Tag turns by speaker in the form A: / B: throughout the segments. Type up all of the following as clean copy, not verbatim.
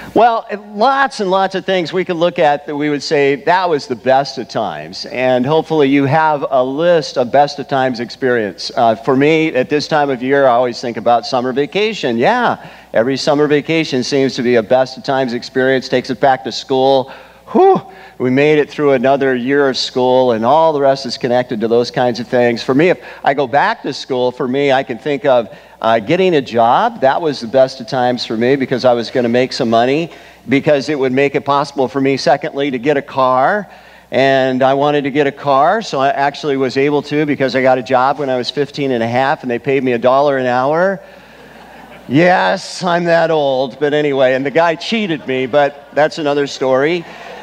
A: Well, lots and lots of things we could look at that we would say that was the best of times. And hopefully you have a list of best of times experience. For me, at this time of year, I always think about summer vacation. Yeah, every summer vacation seems to be a best of times experience, takes us back to school. Whew, we made it through another year of school, and all the rest is connected to those kinds of things. For me, if I go back to school, for me, I can think of getting a job. That was the best of times for me because I was going to make some money, because it would make it possible for me, secondly, to get a car. And I wanted to get a car, so I actually was able to, because I got a job when I was 15 and a half, and they paid me $1 an hour. Yes, I'm that old, but anyway, and the guy cheated me, but that's another story.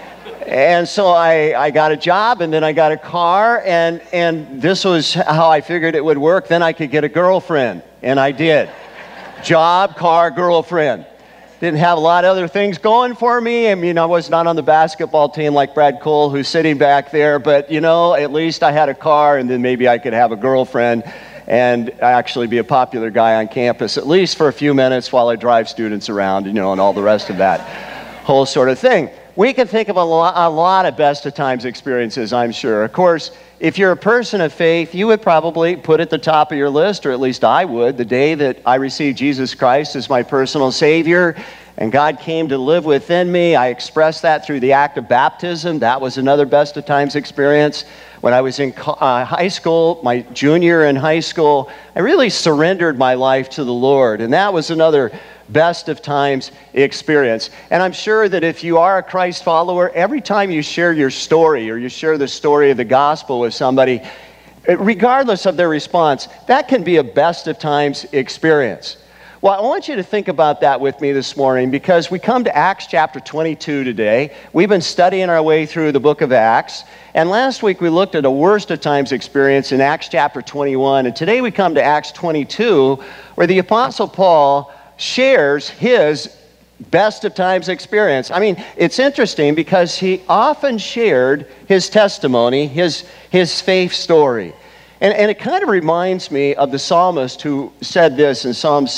A: And so I got a job, and then I got a car, and this was how I figured it would work. Then I could get a girlfriend, and I did. Job, car, girlfriend. Didn't have a lot of other things going for me. I mean, I was not on the basketball team like Brad Cole, who's sitting back there, but, you know, at least I had a car, and then maybe I could have a girlfriend and actually be a popular guy on campus, at least for a few minutes while I drive students around, you know, and all the rest of that whole sort of thing. We can think of a lot of best of times experiences, I'm sure. Of course, if you're a person of faith, you would probably put at the top of your list, or at least I would, the day that I received Jesus Christ as my personal Savior, and God came to live within me. I expressed that through the act of baptism. That was another best of times experience. When I was in high school, my junior in high school, I really surrendered my life to the Lord, and that was another best of times experience. And I'm sure that if you are a Christ follower, every time you share your story or you share the story of the gospel with somebody, regardless of their response, that can be a best of times experience. Well, I want you to think about that with me this morning, because we come to Acts chapter 22 today. We've been studying our way through the book of Acts, and last week we looked at a worst of times experience in Acts chapter 21, and today we come to Acts 22, where the Apostle Paul shares his best of times experience. I mean, it's interesting because he often shared his testimony, his faith story. And it kind of reminds me of the psalmist who said this in Psalm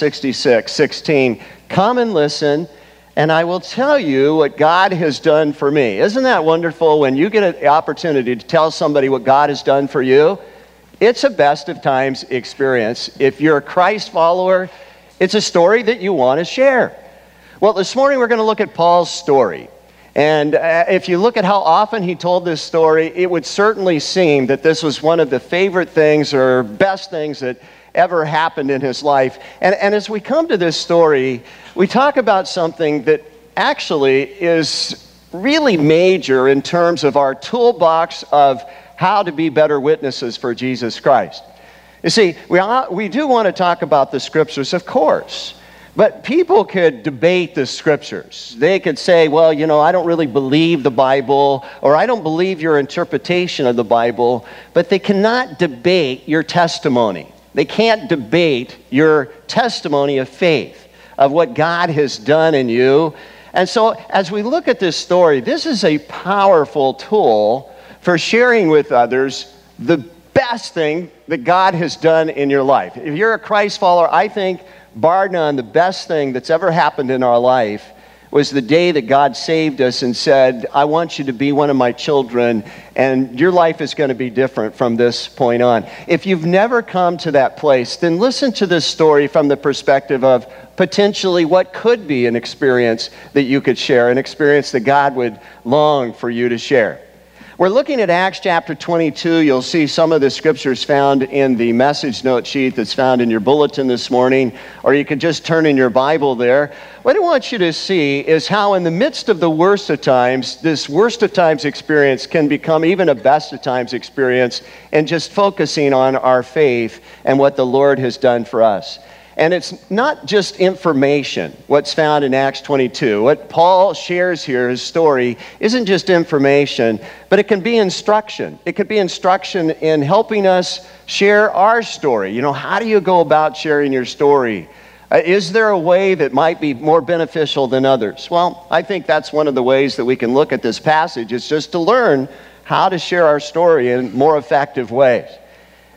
A: 66:16, "Come and listen, and I will tell you what God has done for me." Isn't that wonderful when you get an opportunity to tell somebody what God has done for you? It's a best of times experience. If you're a Christ follower, it's a story that you want to share. Well, this morning we're going to look at Paul's story. And if you look at how often he told this story, it would certainly seem that this was one of the favorite things or best things that ever happened in his life. And as we come to this story, we talk about something that actually is really major in terms of our toolbox of how to be better witnesses for Jesus Christ. You see, we do want to talk about the scriptures, of course, but people could debate the scriptures. They could say, well, you know, I don't really believe the Bible, or I don't believe your interpretation of the Bible, but they cannot debate your testimony. They can't debate your testimony of faith, of what God has done in you. And so as we look at this story, this is a powerful tool for sharing with others the best thing that God has done in your life. If you're a Christ follower, I think, bar none, the best thing that's ever happened in our life was the day that God saved us and said, I want you to be one of my children, and your life is going to be different from this point on. If you've never come to that place, then listen to this story from the perspective of potentially what could be an experience that you could share, an experience that God would long for you to share. We're looking at Acts chapter 22. You'll see some of the scriptures found in the message note sheet that's found in your bulletin this morning, or you could just turn in your Bible there. What I want you to see is how in the midst of the worst of times, this worst of times experience can become even a best of times experience, and just focusing on our faith and what the Lord has done for us. And it's not just information, what's found in Acts 22. What Paul shares here, his story, isn't just information, but it can be instruction. It could be instruction in helping us share our story. You know, how do you go about sharing your story? Is there a way that might be more beneficial than others? Well, I think that's one of the ways that we can look at this passage, is just to learn how to share our story in more effective ways.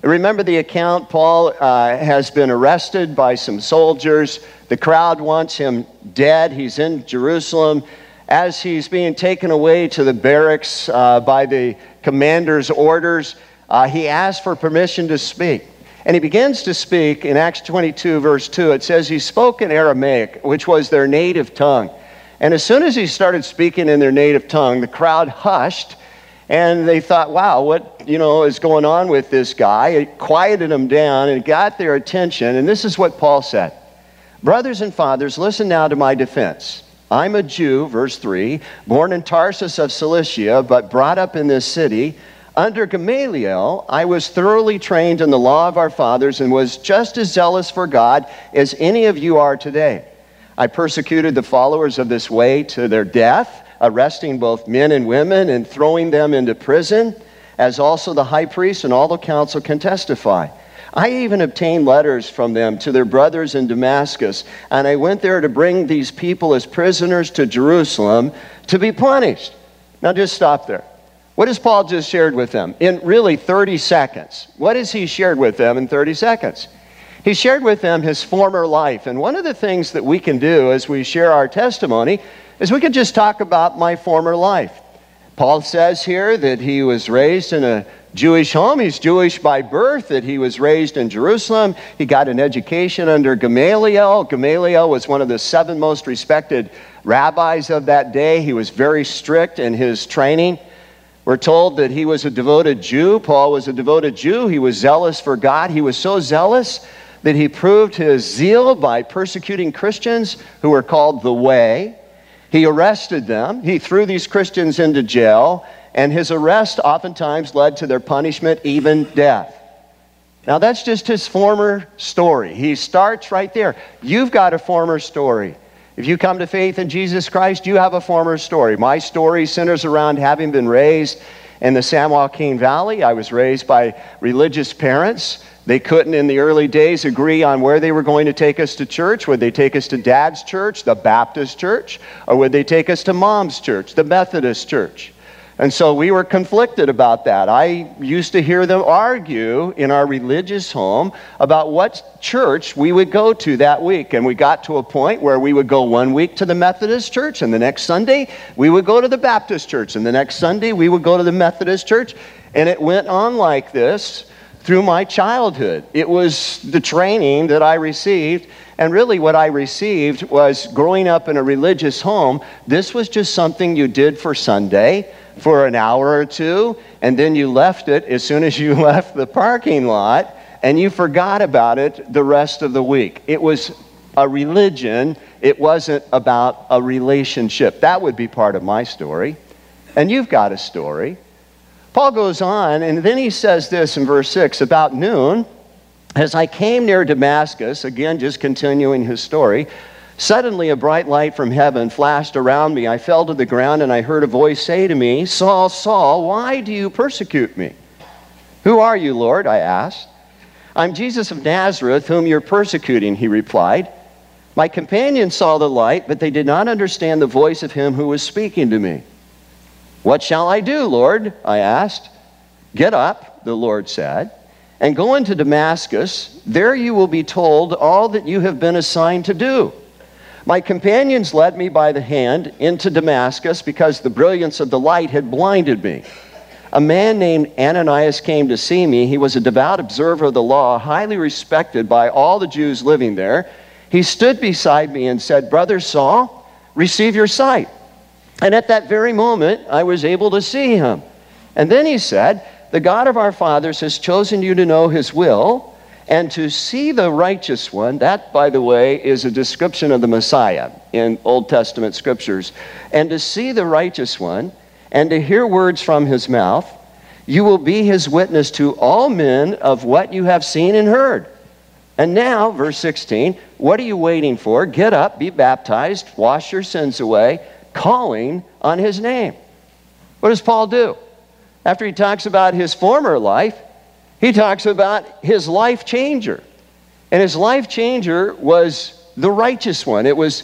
A: Remember the account? Paul has been arrested by some soldiers. The crowd wants him dead. He's in Jerusalem. As he's being taken away to the barracks by the commander's orders, he asks for permission to speak. And he begins to speak in Acts 22, verse 2. It says he spoke in Aramaic, which was their native tongue. And as soon as he started speaking in their native tongue, the crowd hushed. And they thought, wow, what is going on with this guy? It quieted them down and got their attention. And this is what Paul said. Brothers and fathers, listen now to my defense. I'm a Jew, verse 3, born in Tarsus of Cilicia, but brought up in this city. Under Gamaliel, I was thoroughly trained in the law of our fathers and was just as zealous for God as any of you are today. I persecuted the followers of this way to their death, arresting both men and women and throwing them into prison, as also the high priest and all the council can testify. I even obtained letters from them to their brothers in Damascus, and I went there to bring these people as prisoners to Jerusalem to be punished. Now just stop there. What has Paul just shared with them? In really 30 seconds. What has he shared with them in 30 seconds? He shared with them his former life. And one of the things that we can do as we share our testimony is we can just talk about my former life. Paul says here that he was raised in a Jewish home. He's Jewish by birth, that he was raised in Jerusalem. He got an education under Gamaliel. Gamaliel was one of the 7 most respected rabbis of that day. He was very strict in his training. We're told that he was a devoted Jew. Paul was a devoted Jew. He was zealous for God. He was so zealous that he proved his zeal by persecuting Christians who were called the Way. He arrested them. He threw these Christians into jail, and his arrest oftentimes led to their punishment, even death. Now that's just his former story. He starts right there. You've got a former story. If you come to faith in Jesus Christ, you have a former story. My story centers around having been raised in the San Joaquin Valley. I was raised by religious parents. They couldn't in the early days agree on where they were going to take us to church. Would they take us to Dad's church, the Baptist church, or would they take us to Mom's church, the Methodist church? And so we were conflicted about that. I used to hear them argue in our religious home about what church we would go to that week. And we got to a point where we would go one week to the Methodist church, and the next Sunday we would go to the Baptist church, and the next Sunday we would go to the Methodist church. And it went on like this through my childhood. It was the training that I received, and really what I received was growing up in a religious home. This was just something you did for Sunday for an hour or two, and then you left it as soon as you left the parking lot, and you forgot about it the rest of the week. It was a religion. It wasn't about a relationship. That would be part of my story. And you've got a story. Paul goes on, and then he says this in verse 6, about noon, as I came near Damascus, again just continuing his story, suddenly a bright light from heaven flashed around me. I fell to the ground, and I heard a voice say to me, Saul, Saul, why do you persecute me? Who are you, Lord? I asked. I'm Jesus of Nazareth, whom you're persecuting, he replied. My companions saw the light, but they did not understand the voice of him who was speaking to me. What shall I do, Lord? I asked. Get up, the Lord said, and go into Damascus. There you will be told all that you have been assigned to do. My companions led me by the hand into Damascus because the brilliance of the light had blinded me. A man named Ananias came to see me. He was a devout observer of the law, highly respected by all the Jews living there. He stood beside me and said, Brother Saul, receive your sight. And at that very moment, I was able to see him. And then he said, the God of our fathers has chosen you to know his will and to see the righteous one. That, by the way, is a description of the Messiah in Old Testament scriptures. And to see the righteous one and to hear words from his mouth. You will be his witness to all men of what you have seen and heard. And now, verse 16, what are you waiting for? Get up, be baptized, wash your sins away, calling on his name. What does Paul do? After he talks about his former life, he talks about his life changer. And his life changer was the righteous one. It was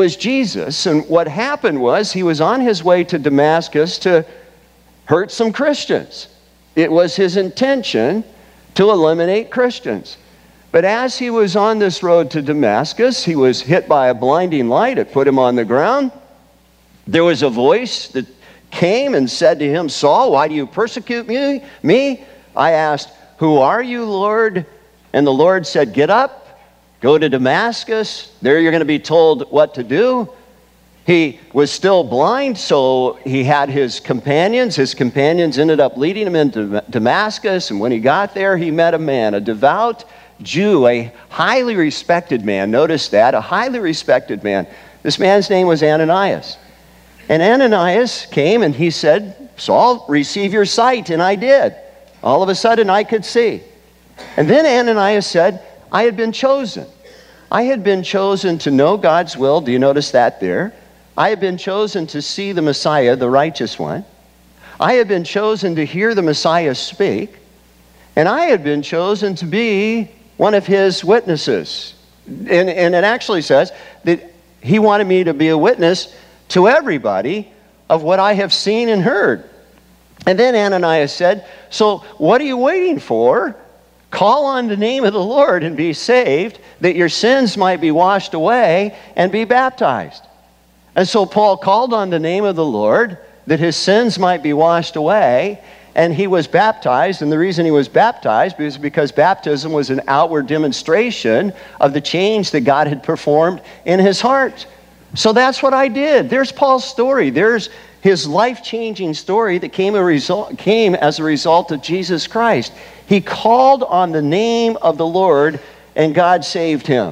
A: Jesus. And what happened was he was on his way to Damascus to hurt some Christians. It was his intention to eliminate Christians. But as he was on this road to Damascus, he was hit by a blinding light. It put him on the ground. There was a voice that came and said to him, Saul, why do you persecute me? I asked, who are you, Lord? And the Lord said, get up, go to Damascus. There you're going to be told what to do. He was still blind, so he had his companions. His companions ended up leading him into Damascus. And when he got there, he met a man, a devout Jew, a highly respected man. Notice that, a highly respected man. This man's name was Ananias. And Ananias came and he said, Saul, receive your sight. And I did. All of a sudden, I could see. And then Ananias said, I had been chosen. I had been chosen to know God's will. Do you notice that there? I had been chosen to see the Messiah, the righteous one. I had been chosen to hear the Messiah speak. And I had been chosen to be one of his witnesses. And it actually says that he wanted me to be a witness to everybody of what I have seen and heard. And then Ananias said, so what are you waiting for? Call on the name of the Lord and be saved, that your sins might be washed away, and be baptized. And so Paul called on the name of the Lord, that his sins might be washed away, and he was baptized. And the reason he was baptized was because baptism was an outward demonstration of the change that God had performed in his heart. So that's what I did. There's Paul's story. There's his life-changing story that came as a result of Jesus Christ. He called on the name of the Lord, and God saved him.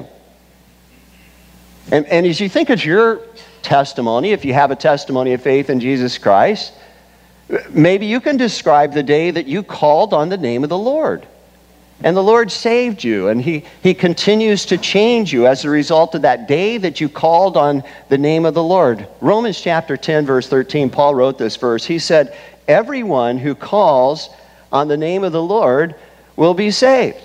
A: And as you think of your testimony, if you have a testimony of faith in Jesus Christ, maybe you can describe the day that you called on the name of the Lord. And the Lord saved you, and He continues to change you as a result of that day that you called on the name of the Lord. Romans chapter 10, verse 13, Paul wrote this verse. He said, everyone who calls on the name of the Lord will be saved.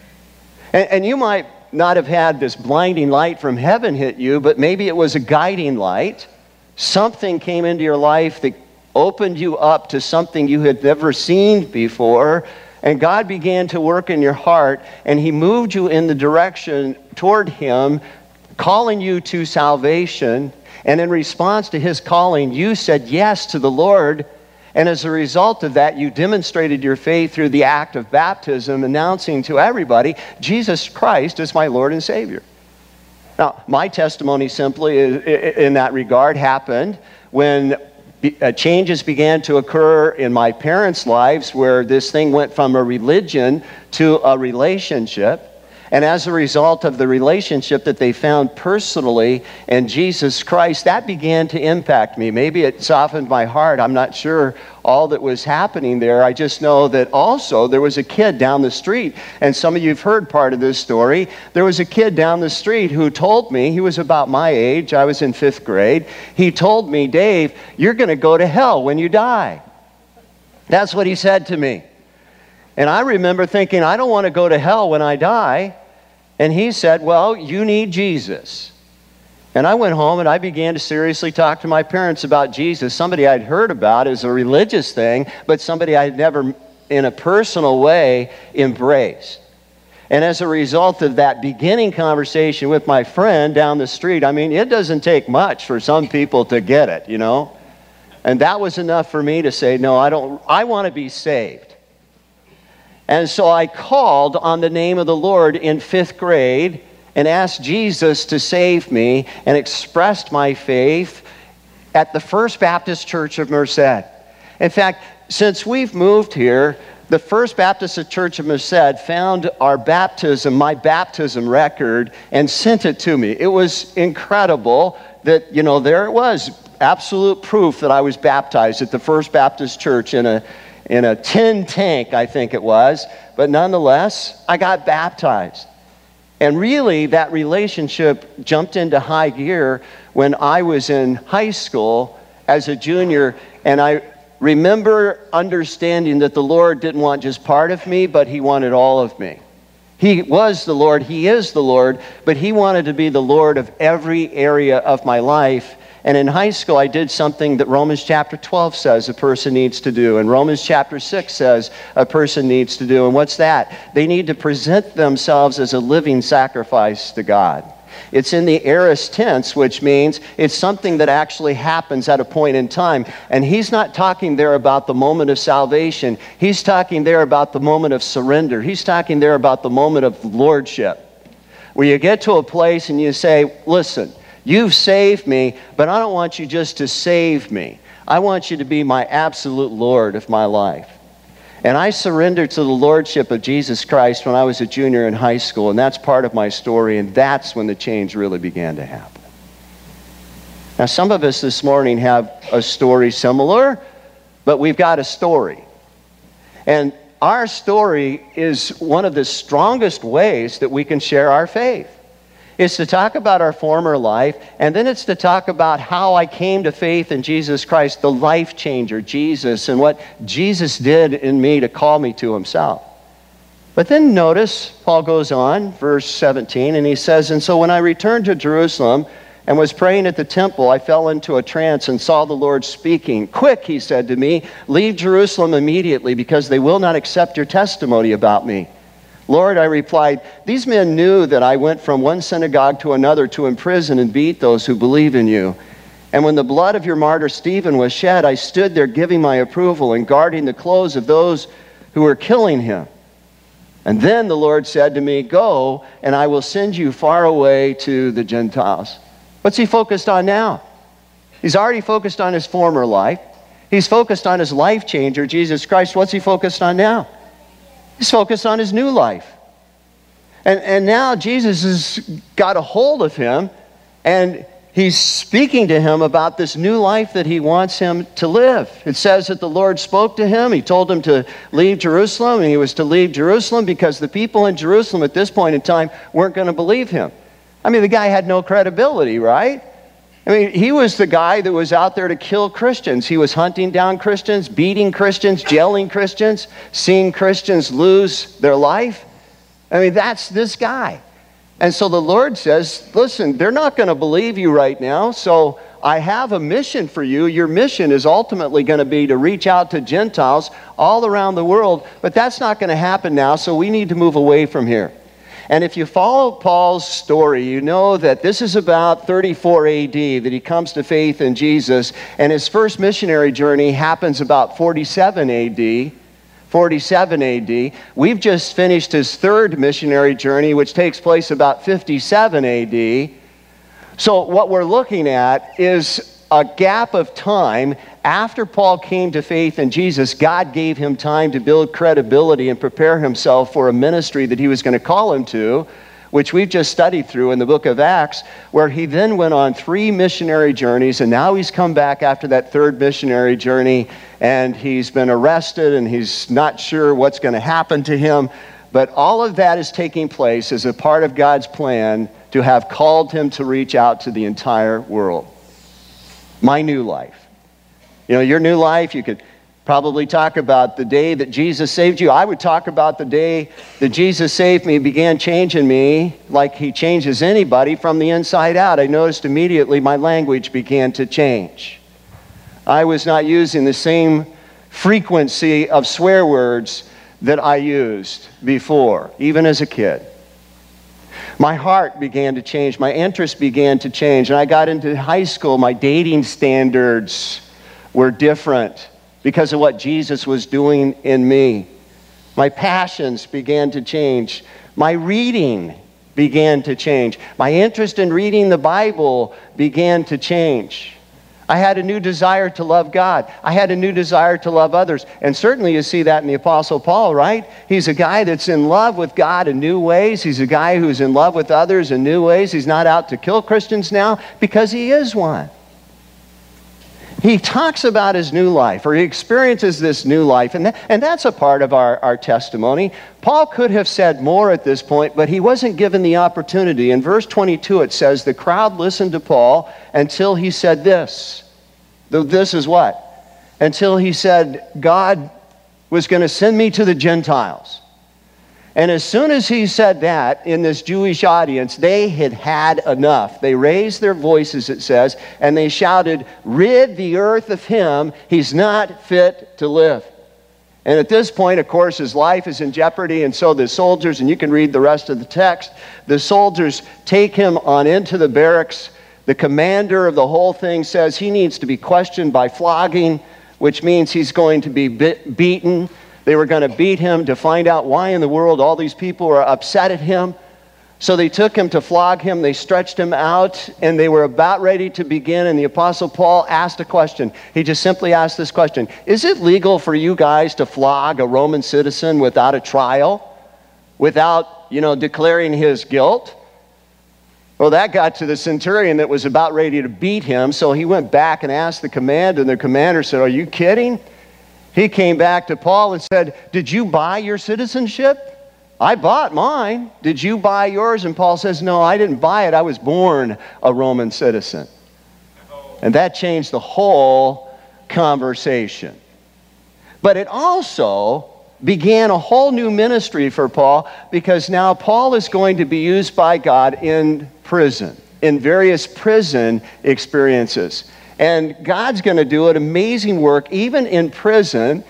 A: And you might not have had this blinding light from heaven hit you, but maybe it was a guiding light. Something came into your life that opened you up to something you had never seen before. And God began to work in your heart, and He moved you in the direction toward Him, calling you to salvation. And in response to His calling, you said yes to the Lord. And as a result of that, you demonstrated your faith through the act of baptism, announcing to everybody, Jesus Christ is my Lord and Savior. Now, my testimony simply in that regard happened when changes began to occur in my parents' lives, where this thing went from a religion to a relationship. And as a result of the relationship that they found personally in Jesus Christ, that began to impact me. Maybe it softened my heart. I'm not sure all that was happening there. I just know that also there was a kid down the street, and some of you have heard part of this story. There was a kid down the street who told me, he was about my age, I was in 5th grade. He told me, Dave, you're going to go to hell when you die. That's what he said to me. And I remember thinking, I don't want to go to hell when I die. And he said, well, you need Jesus. And I went home and I began to seriously talk to my parents about Jesus, somebody I'd heard about as a religious thing, but somebody I'd never in a personal way embraced. And as a result of that beginning conversation with my friend down the street, I mean, it doesn't take much for some people to get it, you know. And that was enough for me to say, no, I want to be saved. And so I called on the name of the Lord in 5th grade and asked Jesus to save me, and expressed my faith at the First Baptist Church of Merced. In fact, since we've moved here, the First Baptist Church of Merced found our baptism, my baptism record, and sent it to me. It was incredible that, you know, there it was, absolute proof that I was baptized at the First Baptist Church in a tin tank, I think it was. But nonetheless, I got baptized. And really, that relationship jumped into high gear when I was in high school as a junior. And I remember understanding that the Lord didn't want just part of me, but He wanted all of me. He was the Lord, He is the Lord, but He wanted to be the Lord of every area of my life. And in high school, I did something that Romans chapter 12 says a person needs to do, and Romans chapter 6 says a person needs to do. And what's that? They need to present themselves as a living sacrifice to God. It's in the aorist tense, which means it's something that actually happens at a point in time. And he's not talking there about the moment of salvation. He's talking there about the moment of surrender. He's talking there about the moment of lordship, where you get to a place and you say, listen, you've saved me, but I don't want you just to save me. I want you to be my absolute Lord of my life. And I surrendered to the lordship of Jesus Christ when I was a junior in high school, and that's part of my story, and that's when the change really began to happen. Now, some of us this morning have a story similar, but we've got a story. And our story is one of the strongest ways that we can share our faith. It's to talk about our former life, and then it's to talk about how I came to faith in Jesus Christ, the life changer, Jesus, and what Jesus did in me to call me to himself. But then notice, Paul goes on, verse 17, and he says, and so when I returned to Jerusalem and was praying at the temple, I fell into a trance and saw the Lord speaking. Quick, he said to me, leave Jerusalem immediately, because they will not accept your testimony about me. Lord, I replied, these men knew that I went from one synagogue to another to imprison and beat those who believe in you. And when the blood of your martyr Stephen was shed, I stood there giving my approval and guarding the clothes of those who were killing him. And then the Lord said to me, go, and I will send you far away to the Gentiles. What's he focused on now? He's already focused on his former life. He's focused on his life changer, Jesus Christ. What's he focused on now? He's focused on his new life. And now Jesus has got a hold of him, and he's speaking to him about this new life that he wants him to live. It says that the Lord spoke to him. He told him to leave Jerusalem, and he was to leave Jerusalem because the people in Jerusalem at this point in time weren't going to believe him. I mean, the guy had no credibility, right? I mean, he was the guy that was out there to kill Christians. He was hunting down Christians, beating Christians, jailing Christians, seeing Christians lose their life. I mean, that's this guy. And so the Lord says, listen, they're not going to believe you right now, so I have a mission for you. Your mission is ultimately going to be to reach out to Gentiles all around the world, but that's not going to happen now, so we need to move away from here. And if you follow Paul's story, you know that this is about 34 AD that he comes to faith in Jesus, and his first missionary journey happens about 47 AD. 47 AD. We've just finished his third missionary journey, which takes place about 57 AD. So what we're looking at is a gap of time. After Paul came to faith in Jesus, God gave him time to build credibility and prepare himself for a ministry that he was going to call him to, which we've just studied through in the book of Acts, where he then went on 3 missionary journeys, and now he's come back after that third missionary journey, and he's been arrested, and he's not sure what's going to happen to him. But all of that is taking place as a part of God's plan to have called him to reach out to the entire world. My new life. You know, your new life, you could probably talk about the day that Jesus saved you. I would talk about the day that Jesus saved me, began changing me like he changes anybody from the inside out. I noticed immediately my language began to change. I was not using the same frequency of swear words that I used before, even as a kid. My heart began to change. My interests began to change. And I got into high school. My dating standards were different because of what Jesus was doing in me. My passions began to change. My reading began to change. My interest in reading the Bible began to change. I had a new desire to love God. I had a new desire to love others. And certainly you see that in the Apostle Paul, right? He's a guy that's in love with God in new ways. He's a guy who's in love with others in new ways. He's not out to kill Christians now because he is one. He talks about his new life, or he experiences this new life, and that's a part of our testimony. Paul could have said more at this point, but he wasn't given the opportunity. In verse 22 it says, the crowd listened to Paul until he said this. This is what? Until he said, God was going to send me to the Gentiles. And as soon as he said that in this Jewish audience, they had had enough. They raised their voices, it says, and they shouted, "Rid the earth of him, he's not fit to live." And at this point, of course, his life is in jeopardy, and so the soldiers, and you can read the rest of the text, the soldiers take him on into the barracks. The commander of the whole thing says he needs to be questioned by flogging, which means he's going to be beaten. They were going to beat him to find out why in the world all these people were upset at him. So they took him to flog him. They stretched him out, and they were about ready to begin. And the Apostle Paul asked a question. He just simply asked this question: is it legal for you guys to flog a Roman citizen without a trial, without, declaring his guilt? Well, that got to the centurion that was about ready to beat him. So he went back and asked the commander, and the commander said, "Are you kidding?" He came back to Paul and said, "Did you buy your citizenship?" "I bought mine. Did you buy yours?" And Paul says, "No, I didn't buy it. I was born a Roman citizen." And that changed the whole conversation. But it also began a whole new ministry for Paul, because now Paul is going to be used by God in prison, in various prison experiences. And God's going to do an amazing work, even in prison,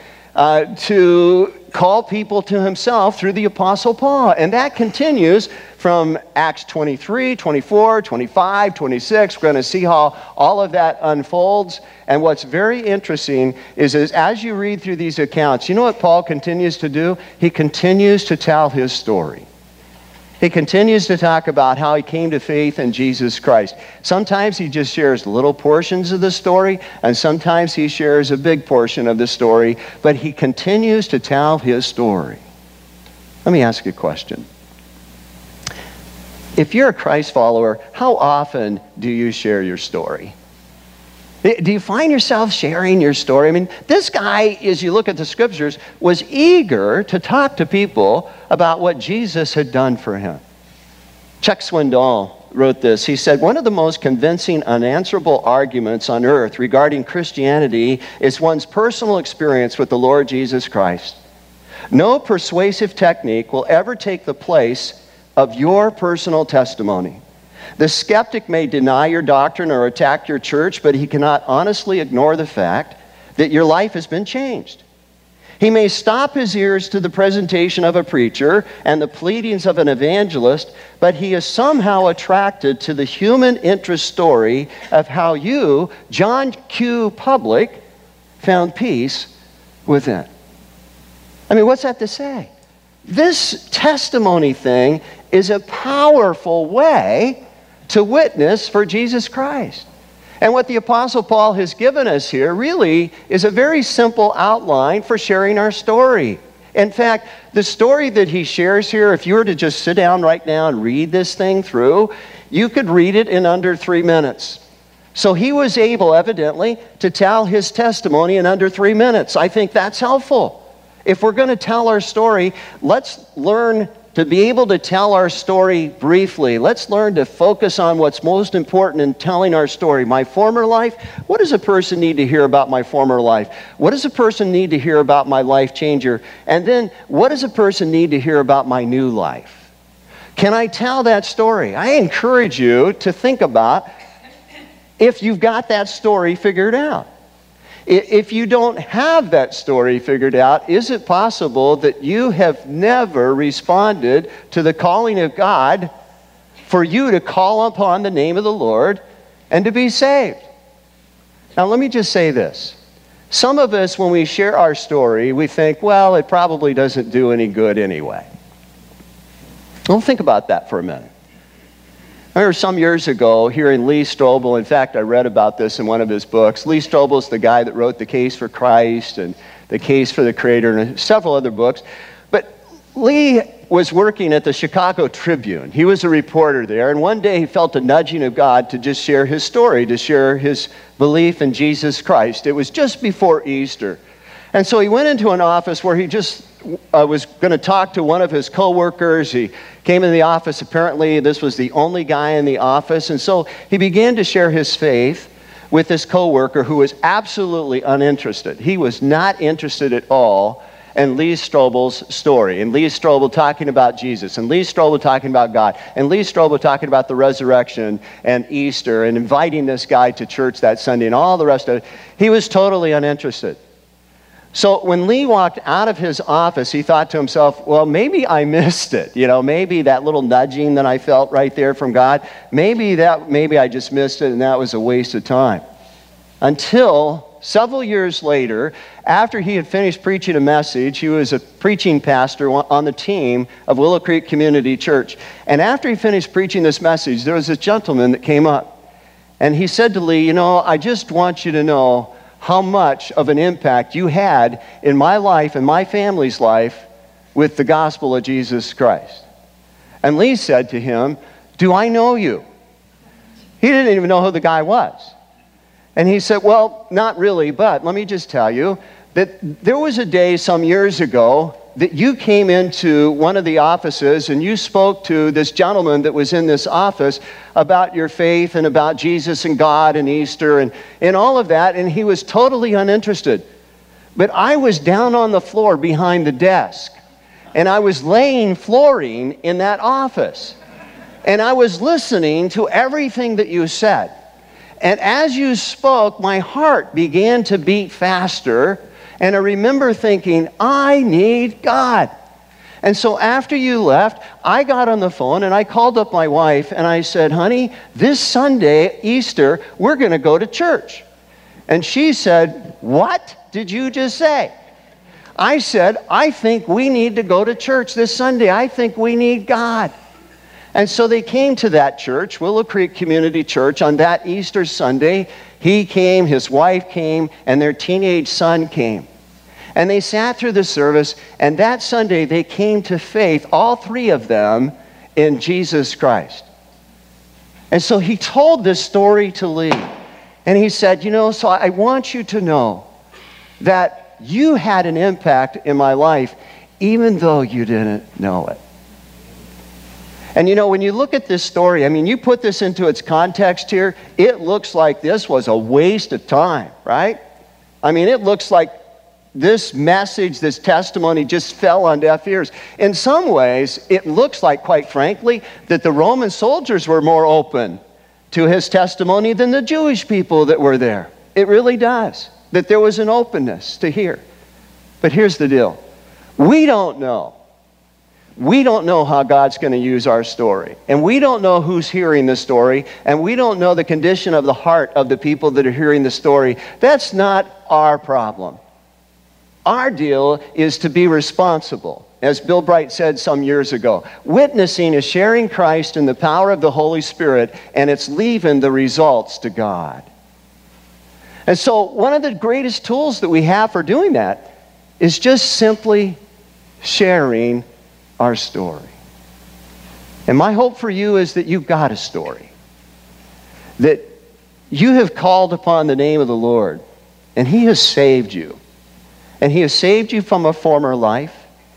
A: to call people to himself through the Apostle Paul. And that continues from Acts 23, 24, 25, 26. We're going to see how all of that unfolds. And what's very interesting is as you read through these accounts, you know what Paul continues to do? He continues to tell his story. He continues to talk about how he came to faith in Jesus Christ. Sometimes he just shares little portions of the story, and sometimes he shares a big portion of the story, but he continues to tell his story. Let me ask you a question. If you're a Christ follower, how often do you share your story? Do you find yourself sharing your story? I mean, this guy, as you look at the scriptures, was eager to talk to people about what Jesus had done for him. Chuck Swindoll wrote this. He said, "One of the most convincing, unanswerable arguments on earth regarding Christianity is one's personal experience with the Lord Jesus Christ. No persuasive technique will ever take the place of your personal testimony. The skeptic may deny your doctrine or attack your church, but he cannot honestly ignore the fact that your life has been changed. He may stop his ears to the presentation of a preacher and the pleadings of an evangelist, but he is somehow attracted to the human interest story of how you, John Q. Public, found peace within." I mean, what's that to say? This testimony thing is a powerful way to witness for Jesus Christ. And what the Apostle Paul has given us here really is a very simple outline for sharing our story. In fact, the story that he shares here, if you were to just sit down right now and read this thing through, you could read it in under 3 minutes. So he was able, evidently, to tell his testimony in under 3 minutes. I think that's helpful. If we're going to tell our story, let's learn to be able to tell our story briefly. Let's learn to focus on what's most important in telling our story. My former life, what does a person need to hear about my former life? What does a person need to hear about my life changer? And then, what does a person need to hear about my new life? Can I tell that story? I encourage you to think about if you've got that story figured out. If you don't have that story figured out, is it possible that you have never responded to the calling of God for you to call upon the name of the Lord and to be saved? Now, let me just say this. Some of us, when we share our story, we think, well, it probably doesn't do any good anyway. Well, think about that for a minute. I remember some years ago hearing Lee Strobel. In fact, I read about this in one of his books. Lee Strobel is the guy that wrote The Case for Christ and The Case for the Creator and several other books. But Lee was working at the Chicago Tribune. He was a reporter there, and one day he felt a nudging of God to just share his story, to share his belief in Jesus Christ. It was just before Easter. And so he went into an office where he just was going to talk to one of his coworkers. He came in the office. Apparently, this was the only guy in the office. And so he began to share his faith with this coworker who was absolutely uninterested. He was not interested at all. and Lee Strobel's story, and Lee Strobel talking about Jesus, and Lee Strobel talking about God, and Lee Strobel talking about the resurrection and Easter, and inviting this guy to church that Sunday, and all the rest of it, he was totally uninterested. So when Lee walked out of his office, he thought to himself, well, maybe I missed it. Maybe that little nudging that I felt right there from God, maybe I just missed it, and that was a waste of time. Until several years later, after he had finished preaching a message, he was a preaching pastor on the team of Willow Creek Community Church. And after he finished preaching this message, there was a gentleman that came up. And he said to Lee, I just want you to know how much of an impact you had in my life and my family's life with the gospel of Jesus Christ. And Lee said to him, do I know you? He didn't even know who the guy was. And he said, well, not really, but let me just tell you that there was a day some years ago that you came into one of the offices and you spoke to this gentleman that was in this office about your faith and about Jesus and God and Easter and all of that, and he was totally uninterested. But I was down on the floor behind the desk, and I was laying flooring in that office, and I was listening to everything that you said. And as you spoke, my heart began to beat faster, and I remember thinking, I need God. And so after you left, I got on the phone and I called up my wife and I said, honey, this Sunday, Easter, we're going to go to church. And she said, what did you just say? I said, I think we need to go to church this Sunday. I think we need God. And so they came to that church, Willow Creek Community Church, on that Easter Sunday. He came, his wife came, and their teenage son came. And they sat through the service, and that Sunday they came to faith, all three of them, in Jesus Christ. And so he told this story to Lee. And he said, so I want you to know that you had an impact in my life, even though you didn't know it. And when you look at this story, you put this into its context here, it looks like this was a waste of time, right? It looks like this message, this testimony just fell on deaf ears. In some ways, it looks like, quite frankly, that the Roman soldiers were more open to his testimony than the Jewish people that were there. It really does, that there was an openness to hear. But here's the deal. We don't know. We don't know how God's going to use our story. And we don't know who's hearing the story. And we don't know the condition of the heart of the people that are hearing the story. That's not our problem. Our deal is to be responsible. As Bill Bright said some years ago, witnessing is sharing Christ in the power of the Holy Spirit, and it's leaving the results to God. And so one of the greatest tools that we have for doing that is just simply sharing our story. And my hope for you is that you've got a story. That you have called upon the name of the Lord, and He has saved you. And He has saved you from a former life.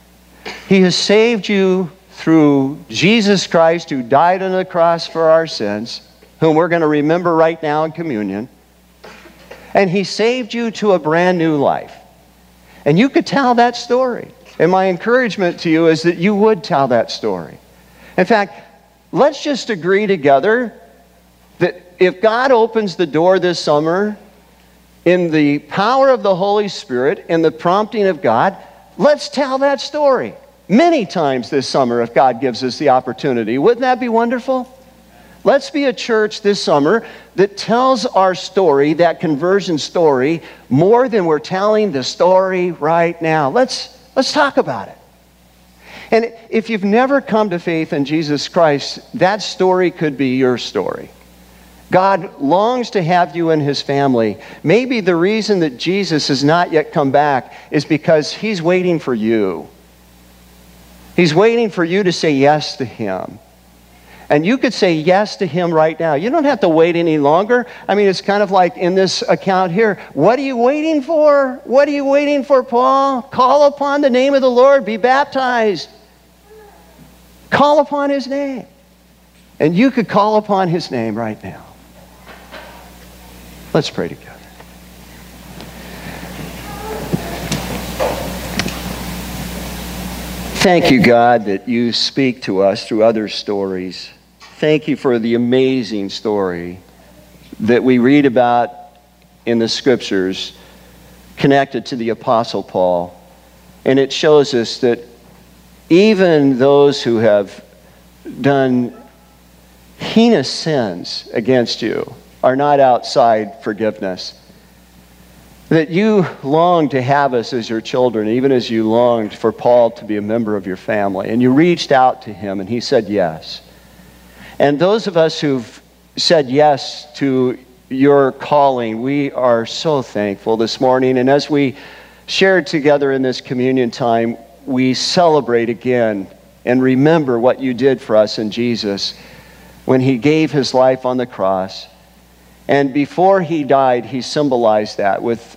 A: He has saved you through Jesus Christ, who died on the cross for our sins, whom we're going to remember right now in communion. And He saved you to a brand new life. And you could tell that story. And my encouragement to you is that you would tell that story. In fact, let's just agree together that if God opens the door this summer in the power of the Holy Spirit and the prompting of God, let's tell that story many times this summer if God gives us the opportunity. Wouldn't that be wonderful? Let's be a church this summer that tells our story, that conversion story, more than we're telling the story right now. Let's talk about it. And if you've never come to faith in Jesus Christ, that story could be your story. God longs to have you in His family. Maybe the reason that Jesus has not yet come back is because He's waiting for you. He's waiting for you to say yes to Him. And you could say yes to Him right now. You don't have to wait any longer. It's kind of like in this account here. What are you waiting for? What are you waiting for, Paul? Call upon the name of the Lord. Be baptized. Call upon His name. And you could call upon His name right now. Let's pray together. Thank you, God, that you speak to us through other stories. Thank you for the amazing story that we read about in the scriptures connected to the Apostle Paul. And it shows us that even those who have done heinous sins against you are not outside forgiveness. That you long to have us as your children, even as you longed for Paul to be a member of your family. And you reached out to him, and he said yes. And those of us who've said yes to your calling, we are so thankful this morning. And as we shared together in this communion time, we celebrate again and remember what you did for us in Jesus when he gave his life on the cross. And before he died, he symbolized that with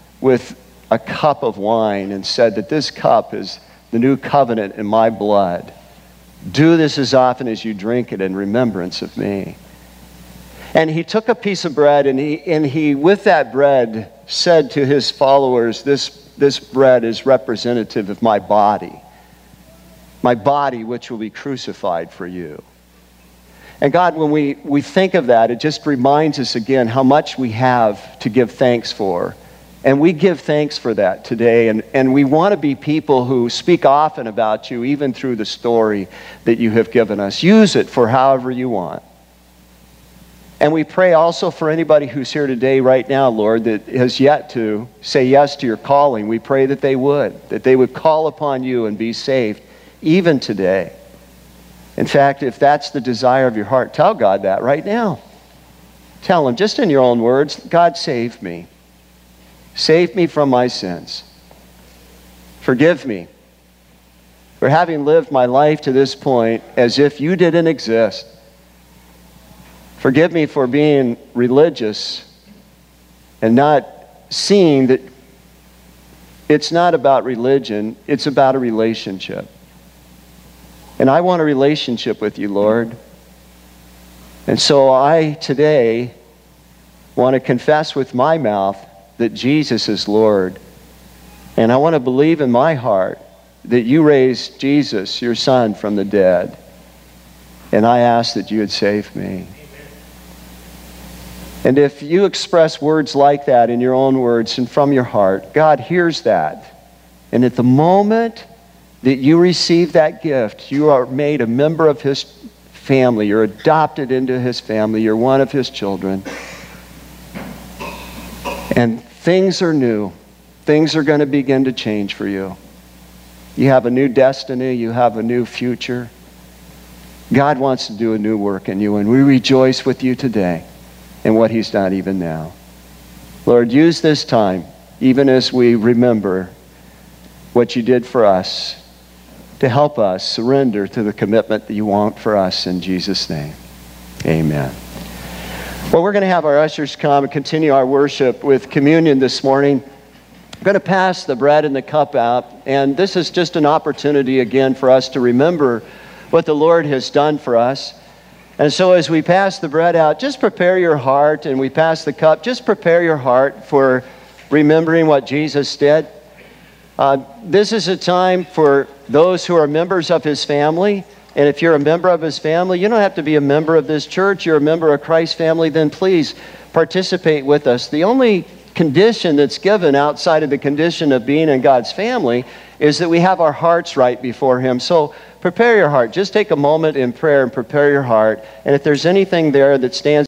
A: a cup of wine and said that this cup is the new covenant in my blood. Do this as often as you drink it in remembrance of me. And he took a piece of bread and he with that bread said to his followers, this bread is representative of my body which will be crucified for you. And God, when we think of that, it just reminds us again how much we have to give thanks for. And we give thanks for that today. And we want to be people who speak often about you, even through the story that you have given us. Use it for however you want. And we pray also for anybody who's here today right now, Lord, that has yet to say yes to your calling. We pray that they would call upon you and be saved even today. In fact, if that's the desire of your heart, tell God that right now. Tell him, just in your own words, God, save me. Save me from my sins. Forgive me for having lived my life to this point as if you didn't exist. Forgive me for being religious and not seeing that it's not about religion, it's about a relationship. And I want a relationship with you, Lord. And so I today want to confess with my mouth that Jesus is Lord. And I want to believe in my heart that you raised Jesus, your Son, from the dead. And I ask that you would save me. And if you express words like that in your own words and from your heart, God hears that. And at the moment that you receive that gift, you are made a member of his family. You're adopted into his family. You're one of his children. And things are new. Things are going to begin to change for you. You have a new destiny. You have a new future. God wants to do a new work in you, and we rejoice with you today in what he's done even now. Lord, use this time, even as we remember what you did for us, to help us surrender to the commitment that you want for us in Jesus' name. Amen. Well, we're going to have our ushers come and continue our worship with communion this morning. I'm going to pass the bread and the cup out, and this is just an opportunity again for us to remember what the Lord has done for us. And so as we pass the bread out, just prepare your heart, and we pass the cup, just prepare your heart for remembering what Jesus did. This is a time for those who are members of his family. And if you're a member of his family, you don't have to be a member of this church. You're a member of Christ's family, then please participate with us. The only condition that's given outside of the condition of being in God's family is that we have our hearts right before him. So prepare your heart. Just take a moment in prayer and prepare your heart. And if there's anything there that stands